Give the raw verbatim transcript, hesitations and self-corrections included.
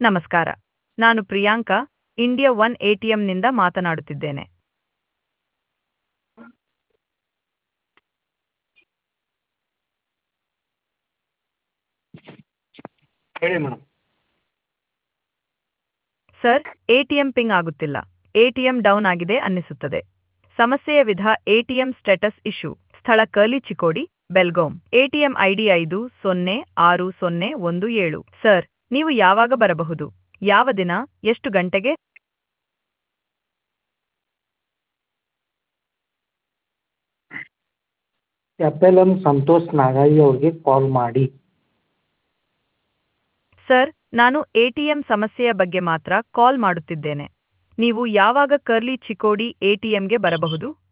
ನಮಸ್ಕಾರ. ನಾನು Priyanka, India one ಎಟಿಎಂನಿಂದ ಮಾತನಾಡುತ್ತಿದ್ದೇನೆ. ಹೇಳಿ ಮೇಡಮ್. ಸರ್, ಎಟಿಎಂ ಪಿಂಗ್ ಆಗುತ್ತಿಲ್ಲ. ಎಟಿಎಂ ಡೌನ್ ಆಗಿದೆ ಅನ್ನಿಸುತ್ತದೆ. ಸಮಸ್ಯೆಯ ವಿಧ ಎಟಿಎಂ ಸ್ಟೇಟಸ್ ಇಶ್ಯೂ. ಸ್ಥಳ ಕರ್ಲಿ ಚಿಕೋಡಿ, ಬೆಲ್ಗಾಂ. ಎಟಿಎಂ ಐಡಿ ಐದು ಸೊನ್ನೆ ಆರು ಸೊನ್ನೆ ಒಂದು ಏಳು. ಸರ್, ನೀವು ಯಾವಾಗ ಬರಬಹುದು? ಯಾವ ದಿನ, ಎಷ್ಟು ಗಂಟೆಗೆ? F L M Santosh Nagayi ಅವ್ರಿಗೆ ಕಾಲ್ ಮಾಡಿ. ಸರ್, ನಾನು ಎಟಿಎಂ ಸಮಸ್ಯೆಯ ಬಗ್ಗೆ ಮಾತ್ರ ಕಾಲ್ ಮಾಡುತ್ತಿದ್ದೇನೆ. ನೀವು ಯಾವಾಗ ಕರ್ಲಿ ಚಿಕೋಡಿ ಎಟಿಎಂಗೆ ಬರಬಹುದು?